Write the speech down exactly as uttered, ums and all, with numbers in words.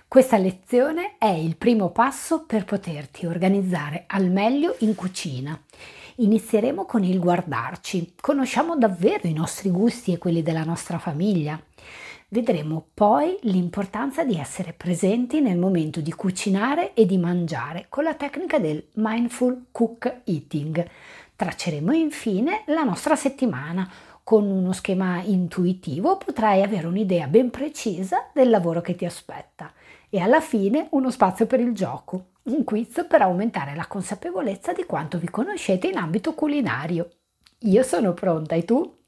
Questa lezione è il primo passo per poterti organizzare al meglio in cucina. Inizieremo con il guardarci, conosciamo davvero i nostri gusti e quelli della nostra famiglia. Vedremo poi l'importanza di essere presenti nel momento di cucinare e di mangiare con la tecnica del Mindful Cook Eating. Tracceremo infine la nostra settimana. Con uno schema intuitivo potrai avere un'idea ben precisa del lavoro che ti aspetta e alla fine uno spazio per il gioco, un quiz per aumentare la consapevolezza di quanto vi conoscete in ambito culinario. Io sono pronta, e tu?